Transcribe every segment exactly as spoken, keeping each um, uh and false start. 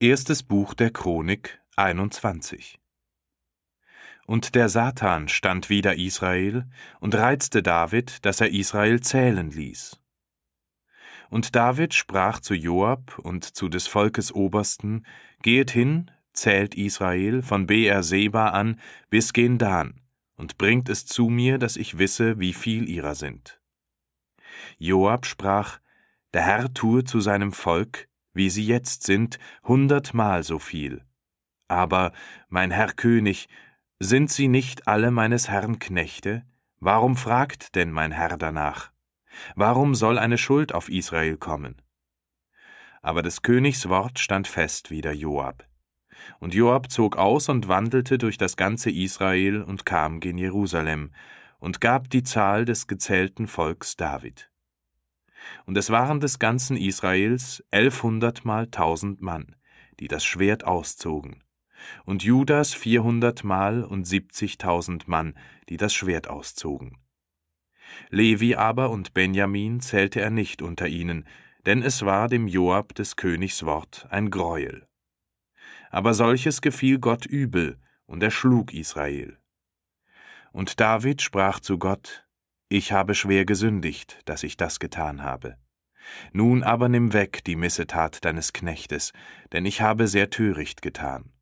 Erstes Buch der Chronik, einundzwanzig. Und der Satan stand wider Israel und reizte David, dass er Israel zählen ließ. Und David sprach zu Joab und zu des Volkes Obersten: Gehet hin, zählt Israel von Beer-Seba an bis gen Dan, und bringt es zu mir, dass ich wisse, wie viel ihrer sind. Joab sprach: Der Herr tue zu seinem Volk, wie sie jetzt sind, hundertmal so viel. Aber, mein Herr König, sind sie nicht alle meines Herrn Knechte? Warum fragt denn mein Herr danach? Warum soll eine Schuld auf Israel kommen? Aber des Königs Wort stand fest wider Joab. Und Joab zog aus und wandelte durch das ganze Israel und kam gen Jerusalem und gab die Zahl des gezählten Volks David. Und es waren des ganzen Israels elfhundertmal tausend Mann, die das Schwert auszogen, und Judas vierhundertmal und siebzigtausend Mann, die das Schwert auszogen. Levi aber und Benjamin zählte er nicht unter ihnen, denn es war dem Joab des Königs Wort ein Greuel. Aber solches gefiel Gott übel, und er schlug Israel. Und David sprach zu Gott: Ich habe schwer gesündigt, dass ich das getan habe. Nun aber nimm weg die Missetat deines Knechtes, denn ich habe sehr töricht getan.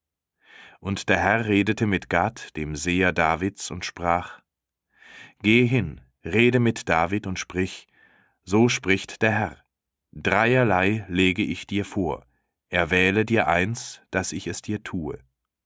Und der Herr redete mit Gad, dem Seher Davids, und sprach: Geh hin, rede mit David und sprich: So spricht der Herr: Dreierlei lege ich dir vor, erwähle dir eins, dass ich es dir tue.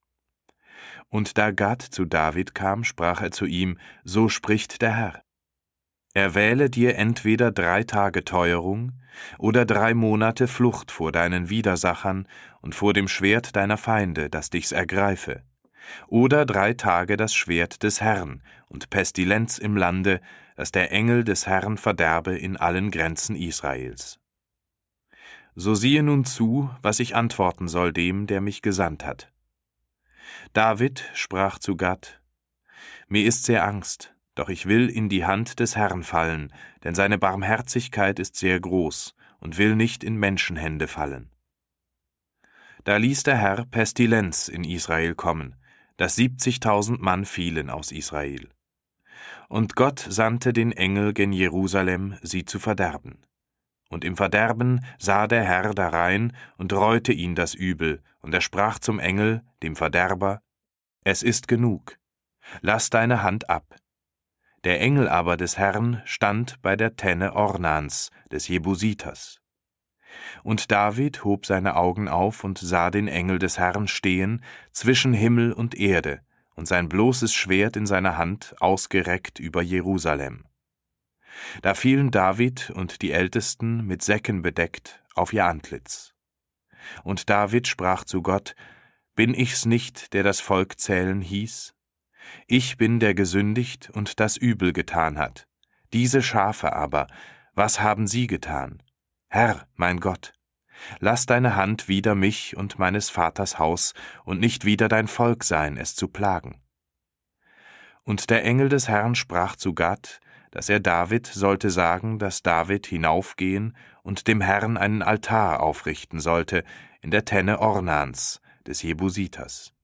Und da Gad zu David kam, sprach er zu ihm: So spricht der Herr: Erwähle dir entweder drei Tage Teuerung oder drei Monate Flucht vor deinen Widersachern und vor dem Schwert deiner Feinde, das dichs ergreife, oder drei Tage das Schwert des Herrn und Pestilenz im Lande, dass der Engel des Herrn verderbe in allen Grenzen Israels. So siehe nun zu, was ich antworten soll dem, der mich gesandt hat. David sprach zu Gad: Mir ist sehr Angst, doch ich will in die Hand des Herrn fallen, denn seine Barmherzigkeit ist sehr groß und will nicht in Menschenhände fallen. Da ließ der Herr Pestilenz in Israel kommen, dass siebzigtausend Mann fielen aus Israel. Und Gott sandte den Engel gen Jerusalem, sie zu verderben. Und im Verderben sah der Herr darein und reute ihn das Übel, und er sprach zum Engel, dem Verderber: Es ist genug, lass deine Hand ab. Der Engel aber des Herrn stand bei der Tenne Ornans, des Jebusiters. Und David hob seine Augen auf und sah den Engel des Herrn stehen zwischen Himmel und Erde, und sein bloßes Schwert in seiner Hand ausgereckt über Jerusalem. Da fielen David und die Ältesten mit Säcken bedeckt auf ihr Antlitz. Und David sprach zu Gott: Bin ich's nicht, der das Volk zählen hieß? Ich bin, der gesündigt und das Übel getan hat. Diese Schafe aber, was haben sie getan? Herr, mein Gott, lass deine Hand wider mich und meines Vaters Haus und nicht wider dein Volk sein, es zu plagen. Und der Engel des Herrn sprach zu Gad, dass er David sollte sagen, dass David hinaufgehen und dem Herrn einen Altar aufrichten sollte in der Tenne Ornans, des Jebusiters.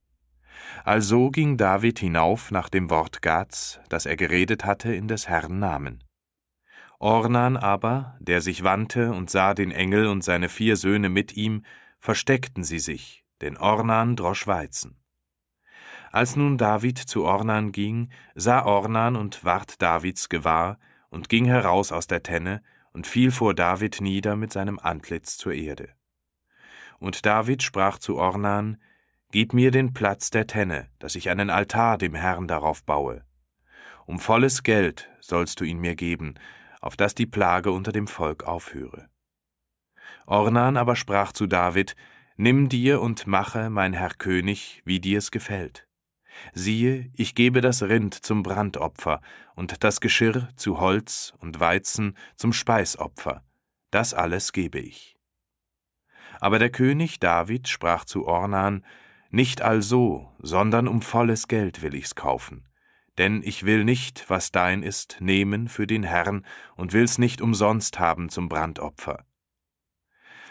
Also ging David hinauf nach dem Wort Gads, das er geredet hatte in des Herrn Namen. Ornan aber, der sich wandte und sah den Engel und seine vier Söhne mit ihm, versteckten sie sich, denn Ornan drosch Weizen. Als nun David zu Ornan ging, sah Ornan und ward Davids gewahr und ging heraus aus der Tenne und fiel vor David nieder mit seinem Antlitz zur Erde. Und David sprach zu Ornan: Gib mir den Platz der Tenne, dass ich einen Altar dem Herrn darauf baue. Um volles Geld sollst du ihn mir geben, auf dass die Plage unter dem Volk aufhöre. Ornan aber sprach zu David: Nimm dir und mache, mein Herr König, wie dir es gefällt. Siehe, ich gebe das Rind zum Brandopfer und das Geschirr zu Holz und Weizen zum Speisopfer, das alles gebe ich. Aber der König David sprach zu Ornan: Nicht also, sondern um volles Geld will ich's kaufen, denn ich will nicht, was dein ist, nehmen für den Herrn und will's nicht umsonst haben zum Brandopfer.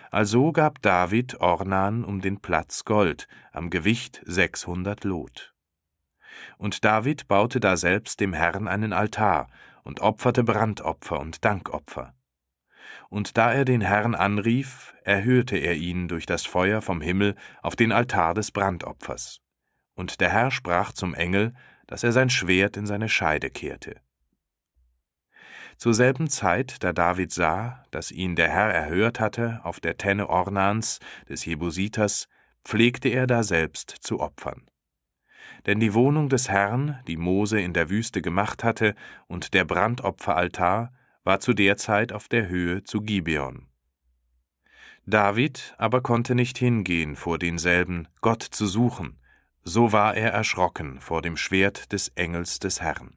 Also gab David Ornan um den Platz Gold, am Gewicht sechshundert Lot. Und David baute daselbst dem Herrn einen Altar und opferte Brandopfer und Dankopfer. Und da er den Herrn anrief, erhörte er ihn durch das Feuer vom Himmel auf den Altar des Brandopfers. Und der Herr sprach zum Engel, dass er sein Schwert in seine Scheide kehrte. Zur selben Zeit, da David sah, dass ihn der Herr erhört hatte auf der Tenne Ornans, des Jebusiters, pflegte er daselbst zu opfern. Denn die Wohnung des Herrn, die Mose in der Wüste gemacht hatte, und der Brandopferaltar, war zu der Zeit auf der Höhe zu Gibeon. David aber konnte nicht hingehen vor denselben, Gott zu suchen, so war er erschrocken vor dem Schwert des Engels des Herrn.